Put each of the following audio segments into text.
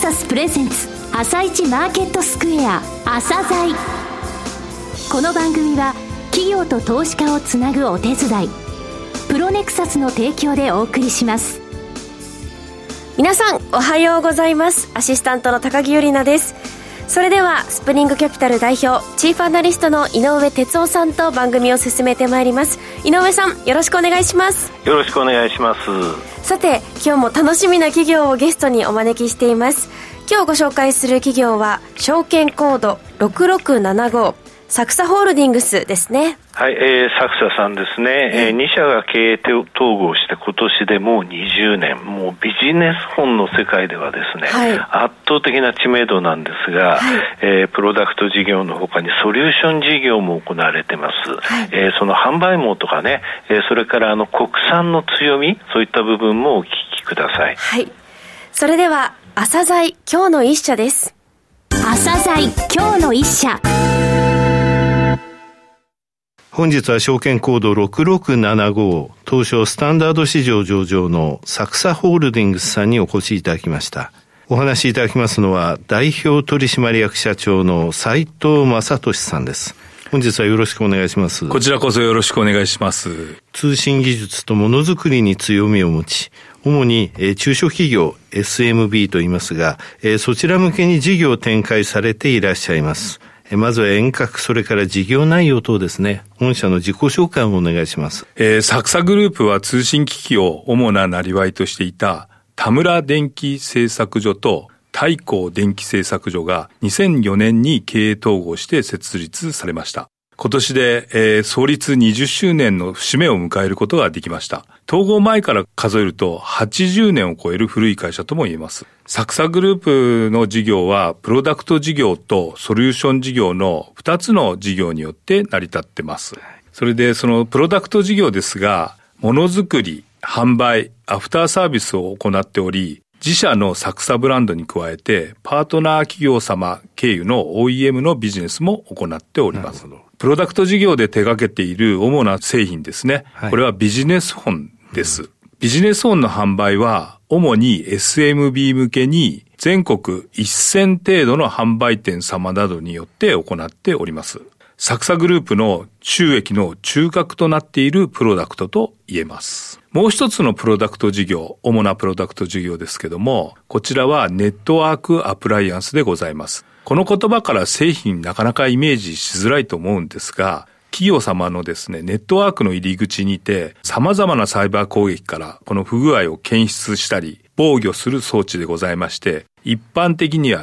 サスプレゼンツ朝一マーケットスクエア朝鮮。この番組は企業と投資家をつなぐお手伝いプロネクサスの提供でお送りします。 皆さんおはようございます。アシスタントの高木由里奈です。それではスプリングキャピタル代表チーフアナリストの井上哲夫さんと番組を進めてまいります。井上さん、よろしくお願いします。 よろしくお願いします。 さて、今日も楽しみな企業をゲストにお招きしています。今日ご紹介する企業は証券コード6675サクサホールディングスですね。 はい、サクサさんですね。2社が経営統合して今年でもう20年、もうビジネス本の世界ではですね、はい、圧倒的な知名度なんですが、はい、プロダクト事業の他にソリューション事業も行われてます。はい、その販売網とかね、それから国産の強み、そういった部分もお聞きください。 はい。それでは朝鮮今日の一社です。 朝鮮今日の一社。 本日は証券コード6675東証スタンダード市場上場のサクサホールディングスさんにお越しいただきました。お話しいただきますのは代表取締役社長の斉藤正俊さんです。本日はよろしくお願いします。 こちらこそよろしくお願いします。 通信技術とものづくりに強みを持ち、主に中小企業 SMB と言いますが、そちら向けに事業を展開されていらっしゃいます。まずは遠隔、それから事業内容等ですね。本社の自己紹介をお願いします。 サクサグループは通信機器を主な生業としていた田村電機製作所と大光電機製作所が2004年に経営統合して設立されました。今年で、創立20周年の節目を迎えることができました。統合前から数えると80年を超える古い会社とも言えます。サクサグループの事業はプロダクト事業とソリューション事業の2つの事業によって成り立っています。それでそのプロダクト事業ですが、ものづくり、販売、アフターサービスを行っており、自社のサクサブランドに加えてパートナー企業様経由の OEM のビジネスも行っております。プロダクト事業で手掛けている主な製品ですね。はい、これはビジネス本です。ビジネス本の販売は主に SMB 向けに全国1000程度の販売店様などによって行っております。サクサグループの収益の中核となっているプロダクトと言えます。もう一つのプロダクト事業、主なプロダクト事業ですけども、こちらはネットワークアプライアンスでございます。この言葉から製品なかなかイメージしづらいと思うんですが、企業様のですね、ネットワークの入り口にて様々なサイバー攻撃からこの不具合を検出したり防御する装置でございまして、一般的には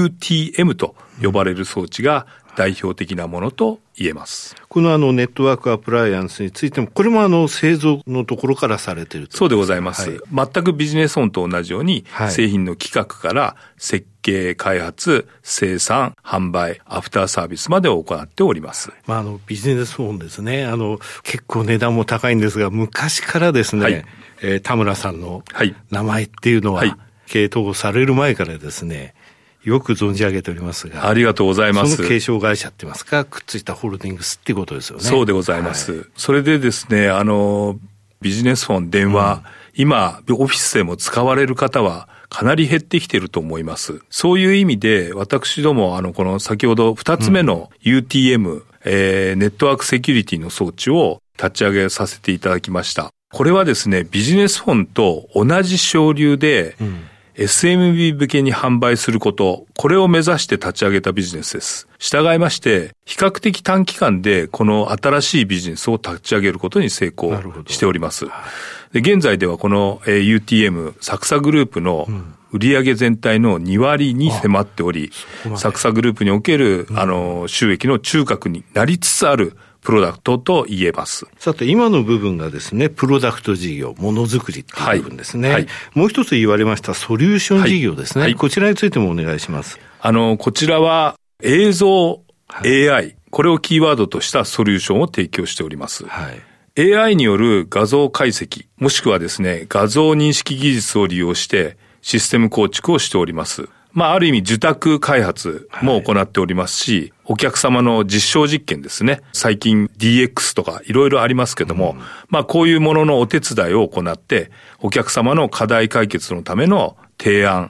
UTM と呼ばれる装置が代表的なものと言えます。 このネットワークアプライアンスについても、これも製造のところからされていると。 そうでございます。はい、全くビジネス本と同じように、はい、製品の企画から設計、開発、生産、販売、アフターサービスまでを行っております。 ビジネス本ですね。結構値段も高いんですが、昔からですね、はい、田村さんの名前っていうのは、はい、経営統合される前からですね、よく存じ上げておりますが。 ありがとうございます。 その継承会社って言いますか、くっついたホールディングスっていうことですよね。 そうでございます。はい、それでですね、ビジネスフォン、電話、今、オフィスでも使われる方はかなり減ってきていると思います。そういう意味で、私ども、この先ほど2つ目の UTM、ネットワークセキュリティの装置を立ち上げさせていただきました。これはですね、ビジネスフォンと同じ省流で、SMB 向けに販売すること、これを目指して立ち上げたビジネスです。従いまして、比較的短期間でこの新しいビジネスを立ち上げることに成功しております。で、現在ではこの UTM、サクサグループの売上全体の2割に迫っており、サクサグループにおける収益の中核になりつつあるプロダクトと言えます。 さて、今の部分がですね、プロダクト事業、ものづくりっていう部分ですね。はいはい、もう一つ言われましたソリューション事業ですね。はい、こちらについてもお願いします。 こちらは映像、AI、これをキーワードとしたソリューションを提供しております。はい、AI による画像解析、もしくはですね、画像認識技術を利用してシステム構築をしております。ある意味受託開発も行っておりますし、お客様の実証実験ですね。最近 DX とかいろいろありますけども、こういうもののお手伝いを行って、お客様の課題解決のための提案、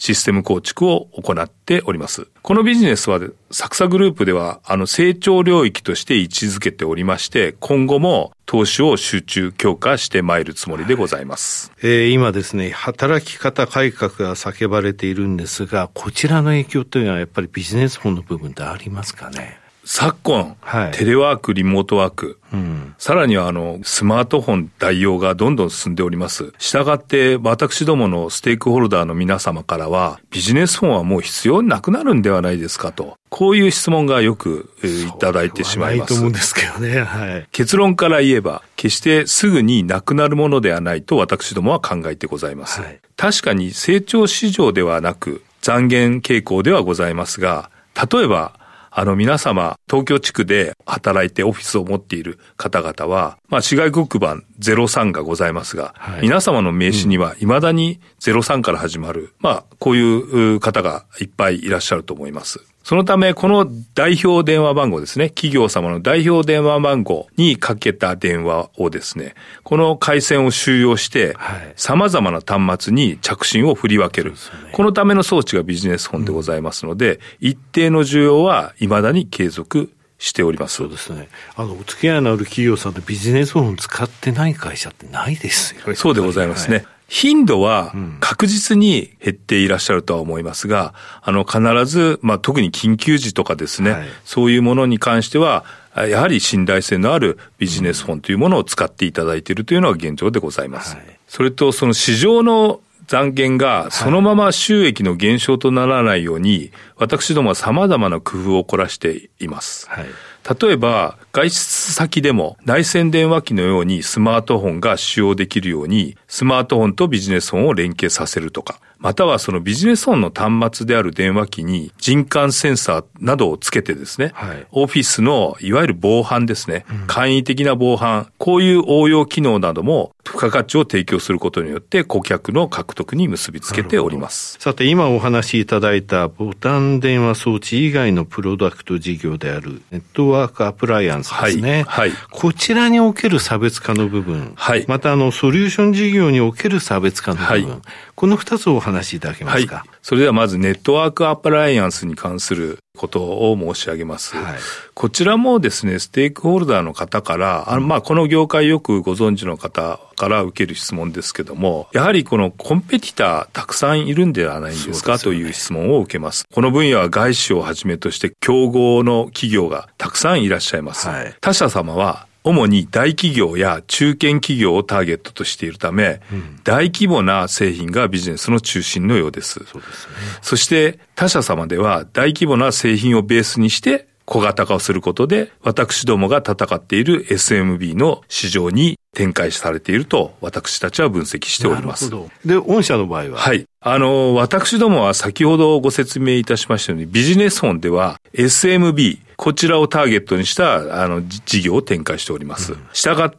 システム構築を行っております。このビジネスはサクサグループでは成長領域として位置づけておりまして、今後も投資を集中強化してまいるつもりでございます。 今ですね、働き方改革が叫ばれているんですが、こちらの影響というのはやっぱりビジネス本の部分でありますかね。 昨今、テレワーク、リモートワーク、さらにはスマートフォン代用がどんどん進んでおります。したがって私どものステークホルダーの皆様からは、ビジネス本はもう必要なくなるんではないですかと、こういう質問がよくいただいてしまいます。 そうではないと思うんですけどね。 結論から言えば、決してすぐになくなるものではないと私どもは考えてございます。確かに成長市場ではなく残減傾向ではございますが、例えば皆様、東京地区で働いてオフィスを持っている方々は、市外局番03がございますが、皆様の名刺には未だに03から始まる、こういう方がいっぱいいらっしゃると思います。そのため、この代表電話番号ですね、企業様の代表電話番号にかけた電話をですね、この回線を収容して、様々な端末に着信を振り分ける。このための装置がビジネス本でございますので、一定の需要は未だに継続しております。 そうですね。お付き合いのある企業さんでビジネス本を使ってない会社ってないですよね。 そうでございますね。頻度は確実に減っていらっしゃるとは思いますが、必ず、特に緊急時とかですね、そういうものに関しては、やはり信頼性のあるビジネス本というものを使っていただいているというのが現状でございます。それと、その市場の残減がそのまま収益の減少とならないように、私どもは様々な工夫を凝らしています。例えば、外出先でも内線電話機のようにスマートフォンが使用できるように、スマートフォンとビジネスフォンを連携させるとか、またはそのビジネスフォンの端末である電話機に人感センサーなどをつけてですね、オフィスのいわゆる防犯ですね、簡易的な防犯、こういう応用機能なども付加価値を提供することによって顧客の獲得に結びつけております。 さて、今お話しいただいたボタン電話装置以外のプロダクト事業であるネットワークアプライアンスですね。こちらにおける差別化の部分、またソリューション事業における差別化の部分、この2つをお話しいただけますか。 それではまずネットワークアプライアンスに関することを申し上げます。こちらもですね、ステークホルダーの方から、この業界よくご存知の方から受ける質問ですけども、やはりこのコンペティターたくさんいるんではないんですかという質問を受けます。この分野は外資をはじめとして競合の企業がたくさんいらっしゃいます。他社様は主に大企業や中堅企業をターゲットとしているため、大規模な製品がビジネスの中心のようです。そして他社様では大規模な製品をベースにして小型化をすることで、私どもが戦っている SMB の市場に展開されていると私たちは分析しております。 で、御社の場合は私どもは先ほどご説明いたしましたように、ビジネス本では SMB、こちらをターゲットにした事業を展開しております。したがって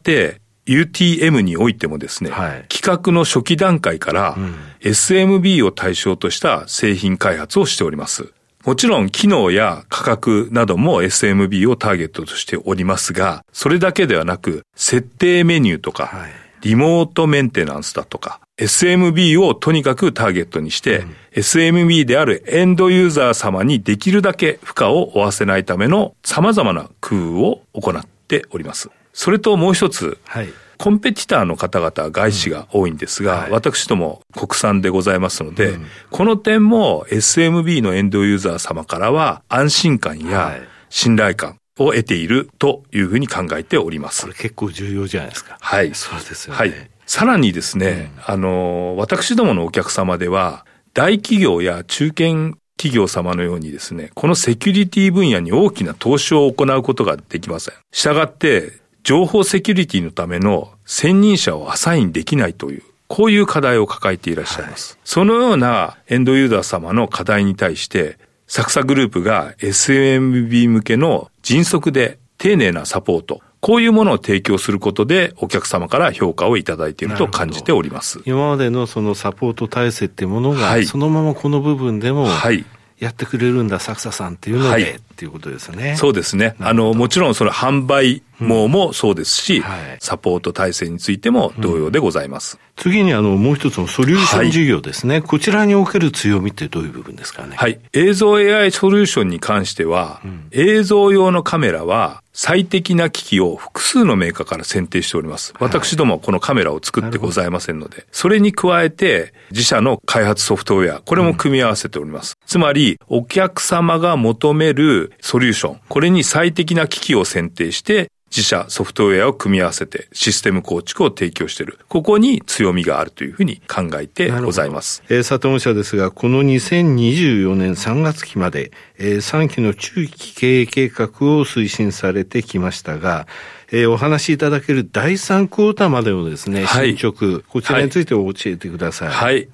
、UTM においてもですね、企画の初期段階から SMB を対象とした製品開発をしております。もちろん機能や価格なども SMB をターゲットとしておりますが、それだけではなく、設定メニューとか、リモートメンテナンスだとか、SMB をとにかくターゲットにして、SMB であるエンドユーザー様にできるだけ負荷を負わせないための様々な工夫を行っております。それともう一つ、コンペティターの方々は外資が多いんですが、私ども国産でございますので、この点も SMB のエンドユーザー様からは安心感や信頼感を得ているというふうに考えております。 これ結構重要じゃないですか。そうですよね。 さらにですね、私どものお客様では、大企業や中堅企業様のようにですね、このセキュリティ分野に大きな投資を行うことができません。したがって、情報セキュリティのための専任者をアサインできないという、こういう課題を抱えていらっしゃいます。そのようなエンドユーザー様の課題に対して、サクサグループが SMB 向けの迅速で丁寧なサポート、こういうものを提供することでお客様から評価をいただいていると感じております。 今までのそのサポート体制っていうものが、そのままこの部分でも、やってくれるんだ、サクサさんっていうので、っていうことですね。 そうですね。もちろんその販売もそうですし、サポート体制についても同様でございます。 次にもう一つのソリューション事業ですね。こちらにおける強みってどういう部分ですかね。 映像 AI ソリューションに関しては、映像用のカメラは最適な機器を複数のメーカーから選定しております。私どもはこのカメラを作ってございませんので、それに加えて自社の開発ソフトウェア、これも組み合わせております。つまり、お客様が求めるソリューション、これに最適な機器を選定して、自社ソフトウェアを組み合わせてシステム構築を提供している。ここに強みがあるというふうに考えてございます。 佐藤社ですが、この2024年3月期まで、3期の中期経営計画を推進されてきましたが、お話しいただける第3クォーターまでのですね、進捗、こちらについて教えてください。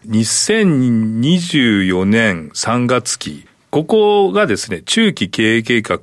2024年3月期、ここがですね、中期経営計画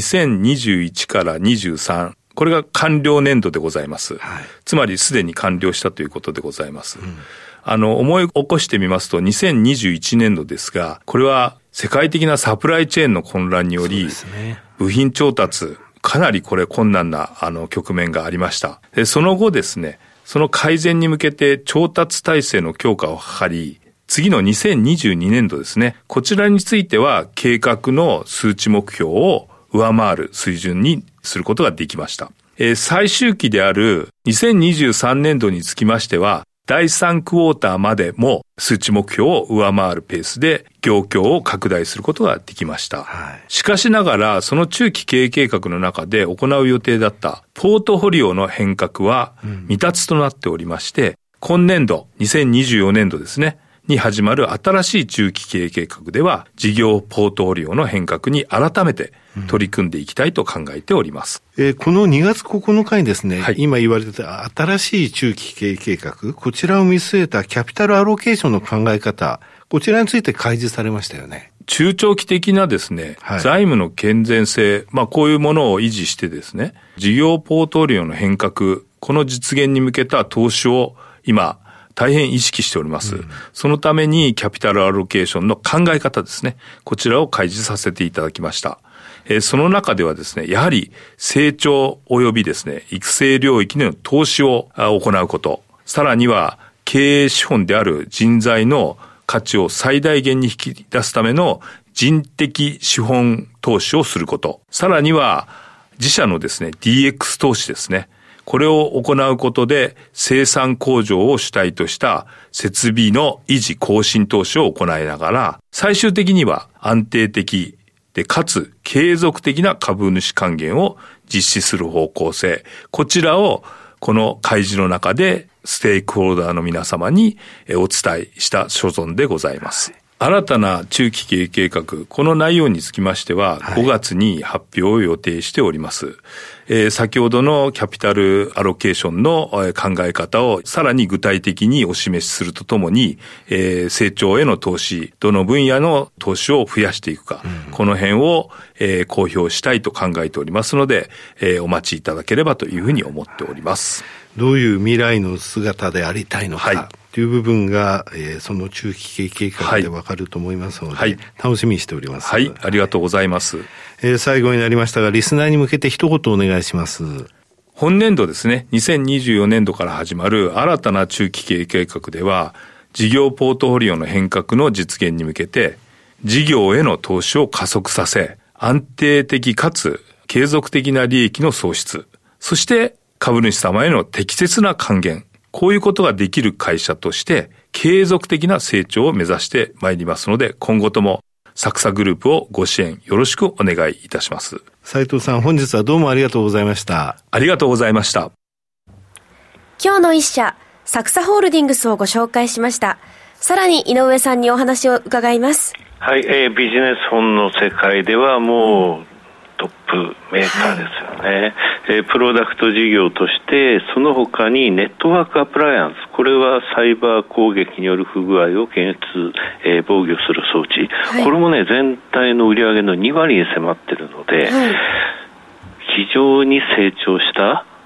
2021から23、これが完了年度でございます。つまりすでに完了したということでございます。思い起こしてみますと、2021年度ですが、これは世界的なサプライチェーンの混乱により、部品調達、かなりこれ困難な局面がありました。で、その後ですね、その改善に向けて調達体制の強化を図り、次の2022年度ですね、こちらについては計画の数値目標を上回る水準にすることができました。最終期である2023年度につきましては、第3クォーターまでも数値目標を上回るペースで業況を拡大することができました。しかしながら、その中期経営計画の中で行う予定だったポートフォリオの変革は未達となっておりまして、今年度、2024年度ですね、に始まる新しい中期経営計画では、事業ポートフォリオの変革に改めて取り組んでいきたいと考えております。 この2月9日にですね、今言われてた新しい中期経営計画、こちらを見据えたキャピタルアロケーションの考え方、こちらについて開示されましたよね。 中長期的なですね、財務の健全性、こういうものを維持してですね、事業ポートフォリオの変革、この実現に向けた投資を今、大変意識しております。そのためにキャピタルアロケーションの考え方ですね。こちらを開示させていただきました。その中ではですね、やはり成長及びですね、育成領域での投資を行うこと。さらには経営資本である人材の価値を最大限に引き出すための人的資本投資をすること。さらには自社のですね、DX 投資ですね。これを行うことで生産向上を主体とした設備の維持更新投資を行いながら、最終的には安定的でかつ継続的な株主還元を実施する方向性、こちらをこの開示の中でステークホルダーの皆様にお伝えした所存でございます。新たな中期経営計画、この内容につきましては、5月に発表を予定しております。先ほどのキャピタルアロケーションの考え方をさらに具体的にお示しするとともに、成長への投資、どの分野の投資を増やしていくか、この辺を公表したいと考えておりますので、お待ちいただければというふうに思っております。 どういう未来の姿でありたいのか、という部分が、その中期経営計画でわかると思いますので、楽しみにしております。 ありがとうございます。 最後になりましたが、リスナーに向けて一言お願いします。 本年度ですね、2024年度から始まる新たな中期経営計画では、事業ポートフォリオの変革の実現に向けて、事業への投資を加速させ、安定的かつ継続的な利益の創出、そして株主様への適切な還元、こういうことができる会社として継続的な成長を目指してまいりますので、今後ともサクサグループをご支援よろしくお願いいたします。 斉藤さん、本日はどうもありがとうございました。 ありがとうございました。 今日の一社、サクサホールディングスをご紹介しました。さらに井上さんにお話を伺います。 はい、ビジネス本の世界ではもうトップメーカーですよね。プロダクト事業としてその他にネットワークアプライアンス、これはサイバー攻撃による不具合を検出、防御する装置、これもね全体の売上の2割に迫っているので、非常に成長した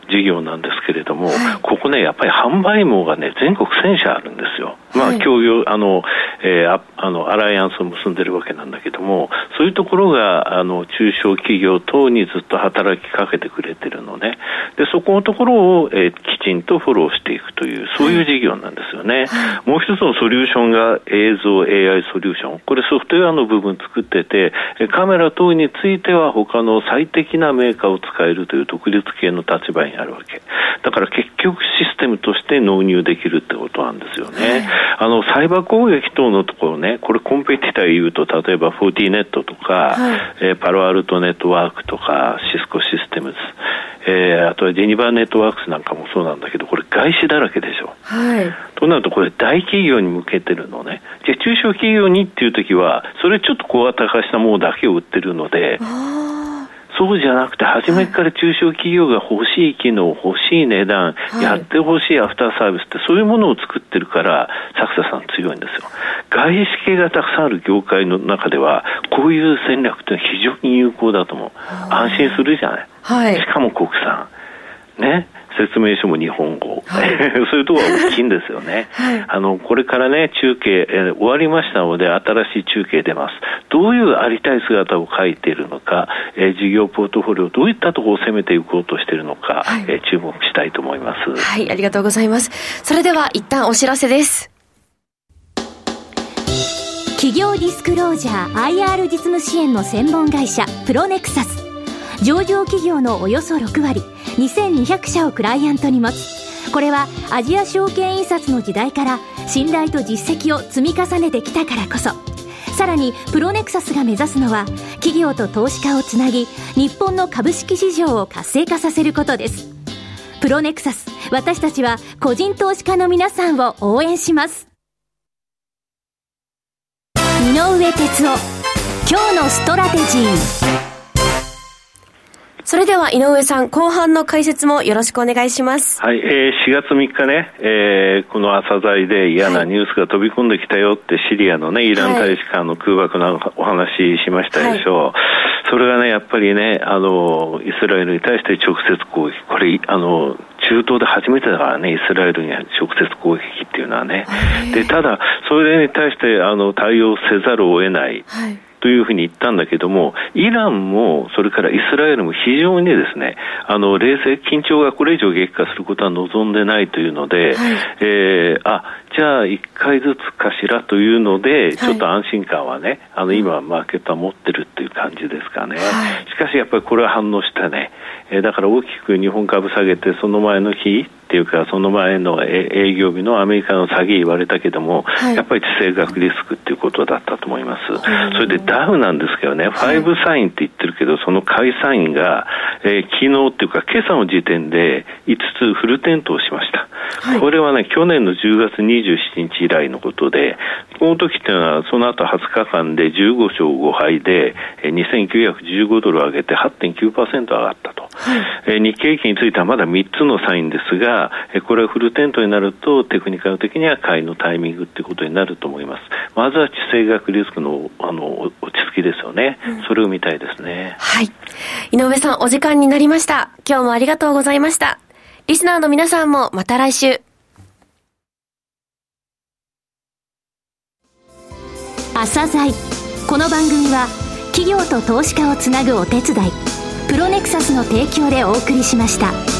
事業なんですけれども、ここねやっぱり販売網がね全国1000社あるんですよ。協業アライアンスを結んでるわけなんだけども、そういうところが中小企業等にずっと働きかけてくれてるのね。でそこのところを、きちんとフォローしていくというそういう事業なんですよね。もう一つのソリューションが映像 AI ソリューション、これソフトウェアの部分作ってて、カメラ等については他の最適なメーカーを使えるという独立系の立場にあるわけだから、結局システムとして納入できるってことなんですよね。サイバー攻撃等のところね、これコンペティター言うと例えばフォーティネットとか、パロアルトネットワークとかシスコシステムズ、あとはジェニバーネットワークスなんかもそうなんだけど、これ外資だらけでしょ。となるとこれ大企業に向けてるのね。じゃあ中小企業にっていう時はそれちょっと小型化したものだけを売ってるので、そうじゃなくて初めから中小企業が欲しい機能、欲しい値段、やって欲しいアフターサービスってそういうものを作ってるから作田さん強いんですよ。外資系がたくさんある業界の中ではこういう戦略って非常に有効だと思う。安心するじゃない、しかも国産ね、説明書も日本語、そういうところが大きいんですよね。これからね中継、終わりましたので新しい中継出ます。どういうありたい姿を描いているのか、事業ポートフォリオどういったところを攻めていこうとしているのか、注目したいと思います。 ありがとうございます。それでは一旦お知らせです。 企業ディスクロージャー IR 実務支援の専門会社プロネクサス、上場企業のおよそ6割2200社をクライアントに持つ。これはアジア証券印刷の時代から信頼と実績を積み重ねてきたからこそ、さらにプロネクサスが目指すのは企業と投資家をつなぎ日本の株式市場を活性化させることです。プロネクサス、私たちは個人投資家の皆さんを応援します。井上哲夫、今日のストラテジー。 それでは井上さん、後半の解説もよろしくお願いします。 4月3日ね、この朝鮮で嫌なニュースが飛び込んできたよってシリアのねイラン大使館の空爆のお話しましたでしょう。それがねやっぱりねイスラエルに対して直接攻撃、これ中東で初めてだからね、イスラエルに直接攻撃っていうのはね。でただそれに対して対応せざるを得ない、というふうに言ったんだけども、イランもそれからイスラエルも非常にですね冷静、緊張がこれ以上激化することは望んでないというので、じゃあ1回ずつかしらというのでちょっと安心感はね今マーケットは持ってるっていう感じですかね。しかしやっぱりこれは反応したね。だから大きく日本株下げて、その前の日っていうかその前の営業日のアメリカの下げ言われたけども、やっぱり地政学リスクっていうことだったと思います。それでダウなんですけどね、5サインって言ってるけど、その買いサインが、昨日っていうか今朝の時点で5つフル点灯しました。これはね去年の10月27日以来のことで、この時っていうのはその後20日間で15勝5敗で2915ドル上げて 8.9% 上がったと。日経平均についてはまだ3つのサインですが、これはフルテントになるとテクニカル的には買いのタイミングってことになると思います。まずは地政学リスクの落ち着きですよね、それを見たいですね。 井上さん、お時間になりました。今日もありがとうございました。リスナーの皆さんもまた来週。 朝鮮、この番組は企業と投資家をつなぐお手伝いプロネクサスの提供でお送りしました。